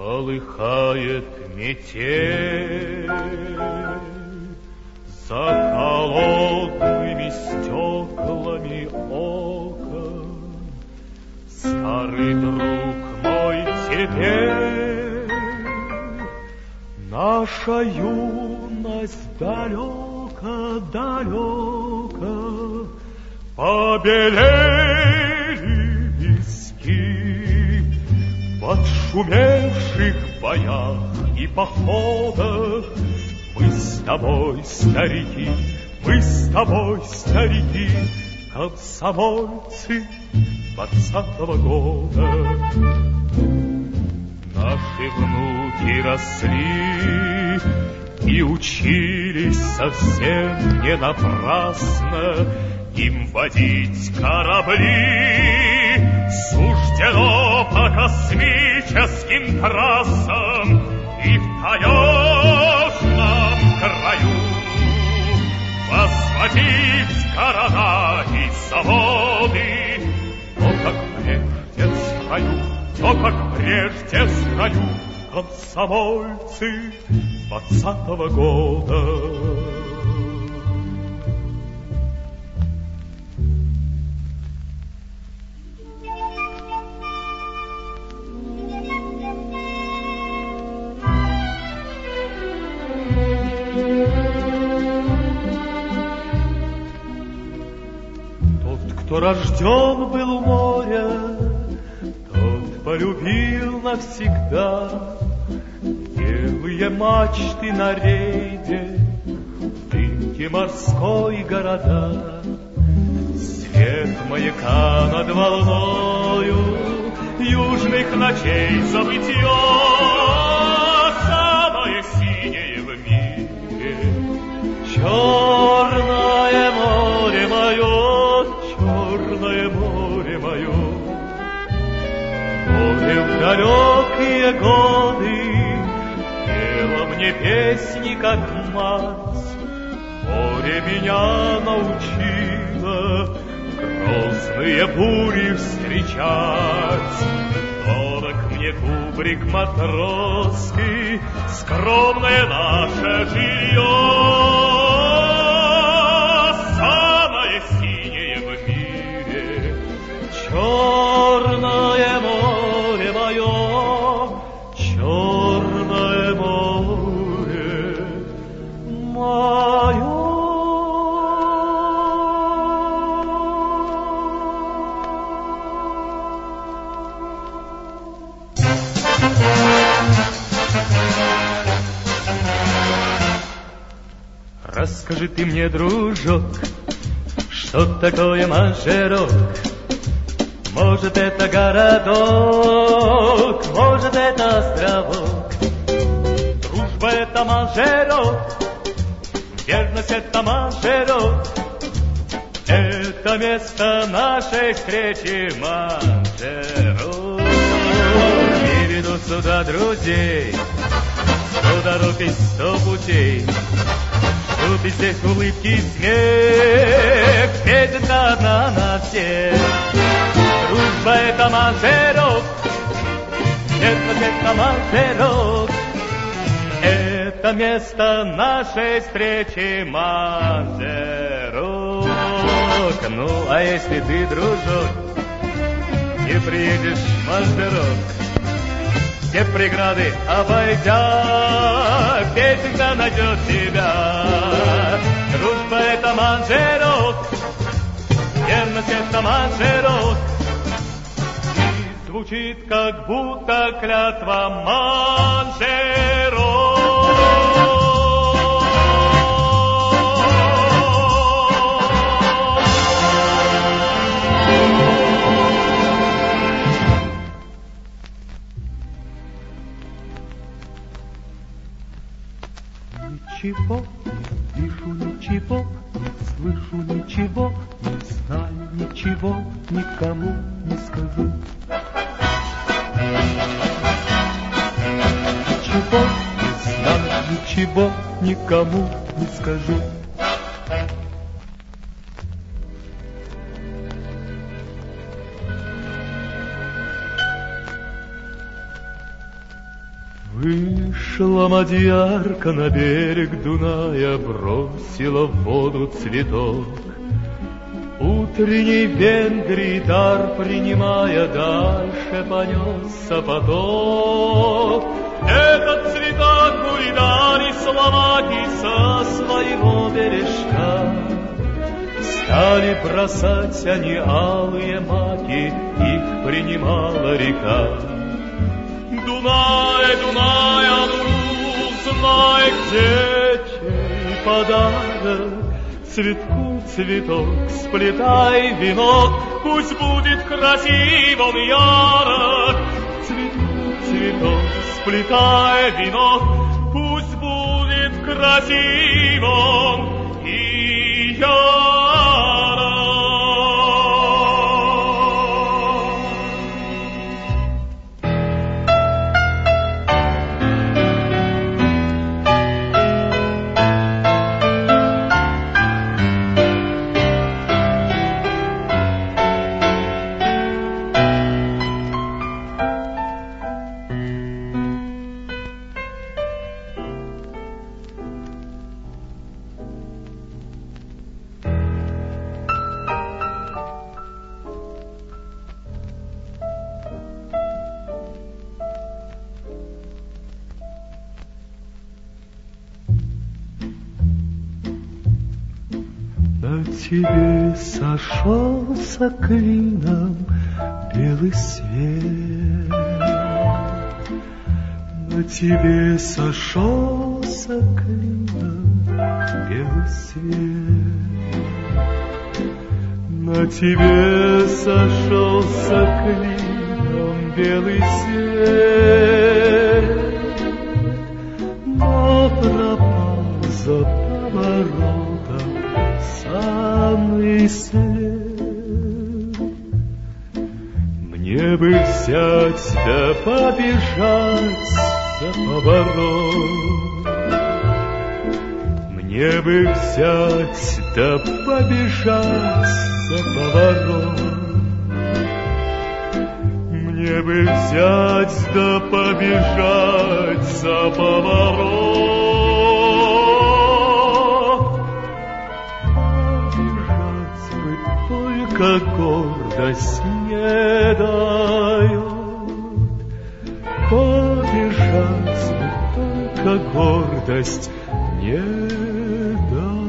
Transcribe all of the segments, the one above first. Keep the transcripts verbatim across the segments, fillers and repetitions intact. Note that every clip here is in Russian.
Полыхает метель за холодными стеклами окон. Старый друг мой, теперь наша юность далеко-далеко, побелели виски в отшумевших боях и походах. Мы с тобой, старики, мы с тобой, старики, комсомольцы двадцатого года. Наши внуки росли и учились совсем не напрасно. Им водить корабли суждено по космическим трассам и в таежном краю возводить города и заводы. Но как прежде в строю, но как прежде в строю комсомольцы двадцатого года. Кто рожден был у моря, тот полюбил навсегда белые мачты на рейде, дымки морской города. Свет маяка над волною южных ночей забытье, самое синее в мире. Черное море мое, черное море мое, море в далекие годы пело мне песни, как мать. Море меня научило грозные бури встречать. Дорог мне кубрик матросский, скромное наше жилье. Черное море мое, черное море мое. Расскажи ты мне, дружок, что такое Манжерок? Может, это городок, может, это островок. Дружба — это Манжерок, верность — это Манжерок. Это место нашей встречи, Манжерок. Приведу сюда друзей, сто дорог и сто путей, чтоб и здесь улыбки и смех, песенка одна на всех. Дружба — это Манжерок, верность — это Манжерок. Это место нашей встречи, Манжерок. Ну, а если ты, дружок, не приедешь в Манжерок, все преграды обойдя, песенка найдет тебя. Дружба — это Манжерок, верность — это Манжерок. Звучит, как будто клятва Манжерок. Ничего, не вижу ничего, не слышу ничего, не знаю ничего, никому не скажу. Ничего, не знаю ничего, никому не скажу. Вышла мадьярка на берег Дуная, бросила в воду цветок. Утренней Венгрии дар принимая, дальше понесся поток. Этот цветок увидали словаки со своего бережка. Стали бросать они алые маки, их принимала река. Дунай, Дунай, а ну, знай, где чей подарок. Цветку цветок, сплетай венок, пусть будет красив он ярок. Цветку цветок, сплетай венок, пусть будет красив он и ярок. На тебе сошелся клином белый свет, на тебе сошелся клином белый свет, на тебе сошелся клином белый свет, но пропал за поворотом самый след. Мне бы взять да побежать за поворот, мне бы взять да побежать за поворот, мне бы взять да побежать за поворот. Только гордость не дает, побежать только гордость не дает.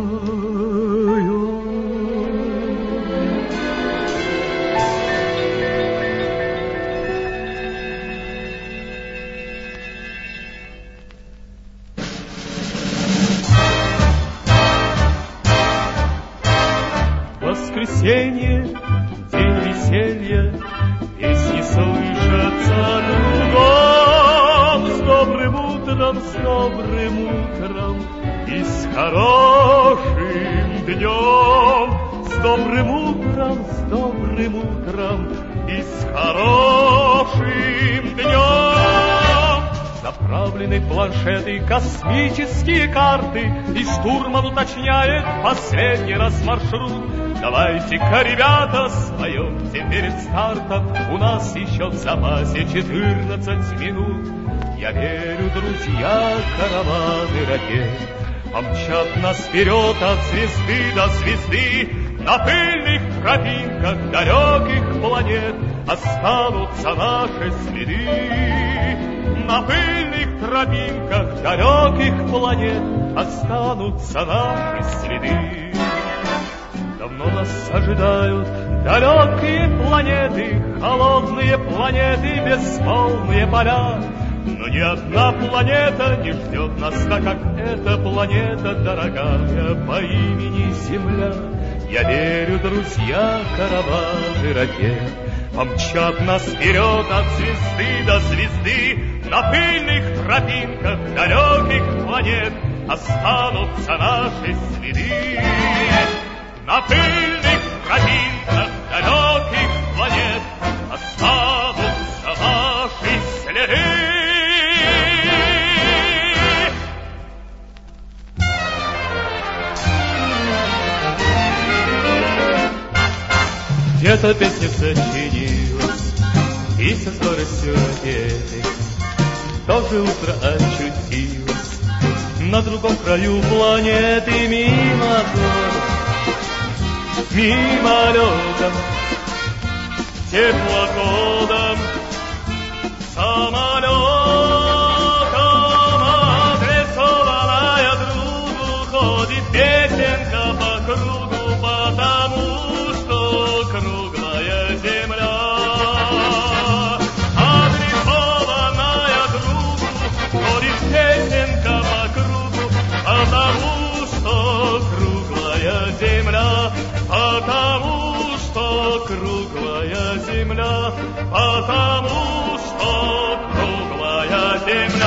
Воскресенье, день веселья, песни слышатся кругом. С добрым утром, с добрым утром и с хорошим днем. С добрым утром, с добрым утром и с хорошим днем. Заправлены планшеты, космические карты, и штурман уточняет последний раз маршрут. Давайте-ка, ребята, споемте перед стартом, у нас еще в запасе четырнадцать минут. Я верю, друзья, караваны ракет помчат нас вперед от звезды до звезды. На пыльных тропинках далеких планет останутся наши следы. На пыльных тропинках далеких планет останутся наши следы. Давно нас ожидают далекие планеты, холодные планеты, бесполные поля. Но ни одна планета не ждет нас так, как эта планета дорогая по имени Земля. Я верю, друзья, караваны ракет помчат нас вперед от звезды до звезды. На пыльных тропинках далеких планет останутся наши следы. На пыльных тропинках далеких планет останутся наши следы. Где-то песня сочинилась и со скоростью ракеты тоже утро очутилось на другом краю планеты, мимо гор, мимолетом, теплоходом, самолетом, адресованная другу, ходит песенка по кругу, потому что круглая земля. Адресованная другу, ходит песенка по кругу, потому что круглая земля, потому что круглая земля, потому что круглая земля.